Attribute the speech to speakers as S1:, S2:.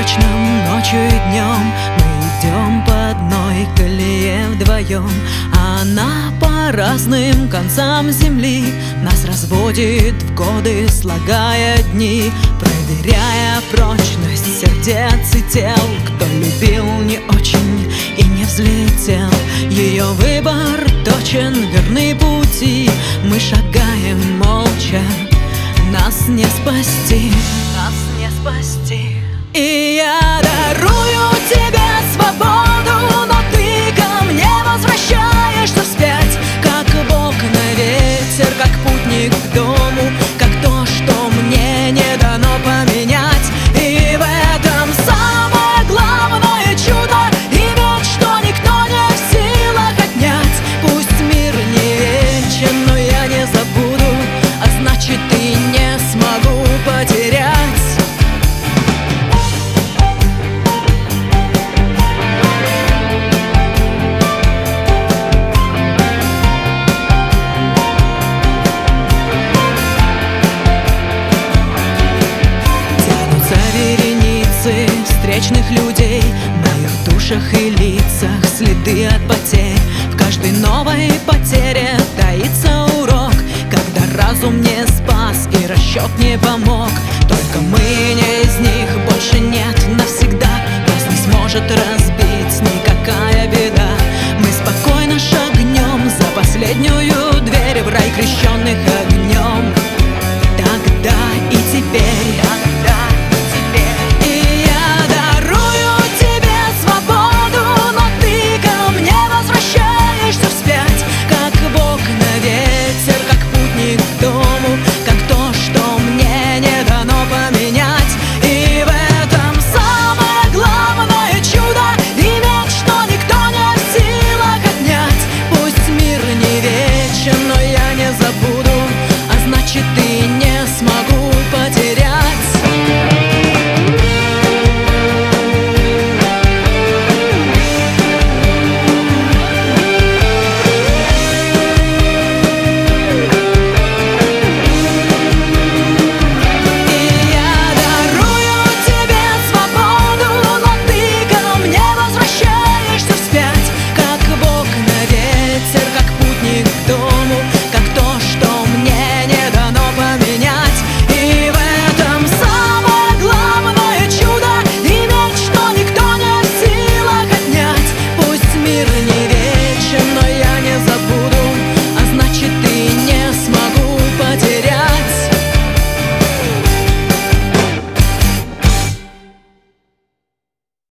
S1: призрачном ночью и днем мы идем по одной колее вдвоем. Она по разным концам земли нас разводит в годы, слагая дни, проверяя прочность сердец и тел. Кто любил не очень и не взлетел, ее выбор точен, верны пути. Мы шагаем молча, нас не спасти, нас не спасти. И я дарую тебе свободу, но ты ко мне возвращаешься вспять, как Бог на ветер, как путник к дому, как то, что мне не дано поменять. И в этом самое главное чудо, иметь, что никто не в силах отнять. Пусть мир не вечен, но я не забуду, а значит и не смогу потерять. Встречных людей, на их душах и лицах следы от потерь. В каждой новой потере таится урок, когда разум не спас и расчет не помог. Только мы не из них, больше